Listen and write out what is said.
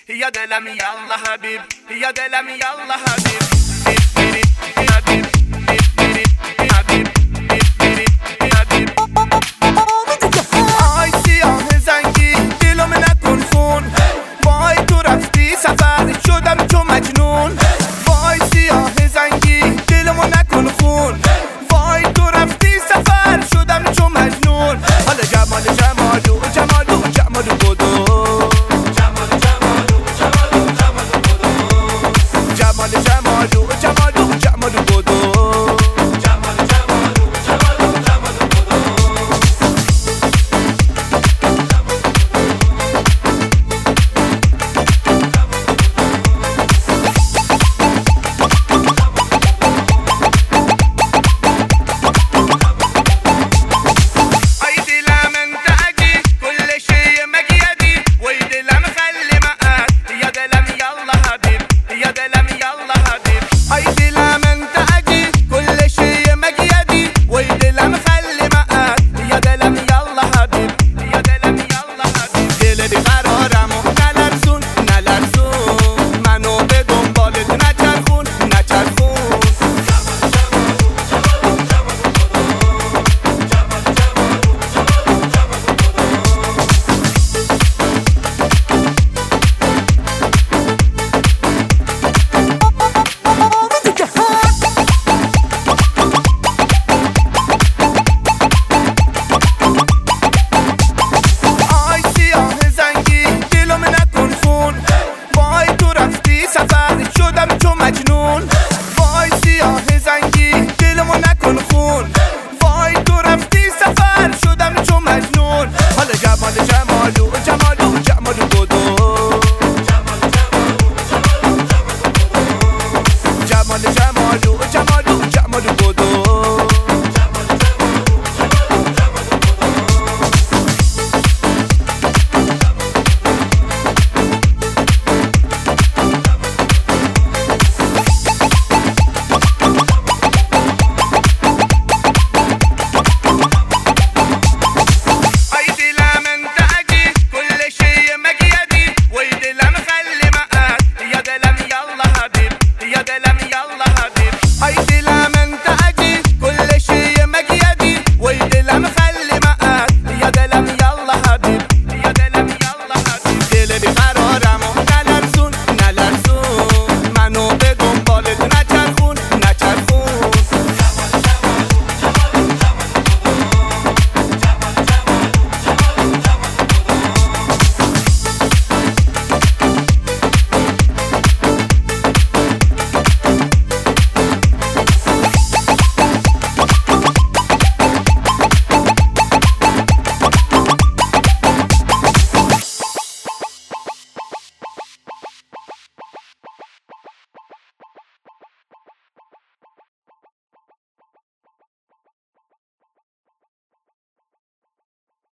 يا دلم يلا حبيب يا دلم يلا حبيب حبيب حبيب حبيب آی سیاه زنگی دلم نکن خون وای تو رفتی سفر شدم تو مجنون وای سیاه زنگی دلم نکن خون وای تو رفتی سفر شدم تو مجنون حالا جمال جمالو جمالو جمالو بدو جمال جمالو جمالو جمالو بدو شدم تو مجنون وای سیاه زنگی دلمو نکن خون وای تو رفتی سفر شدم تو مجنون حالا جمال جمالو جمالو جمالو بدو جمال جمالو جمالو جمالو بدو قرارمو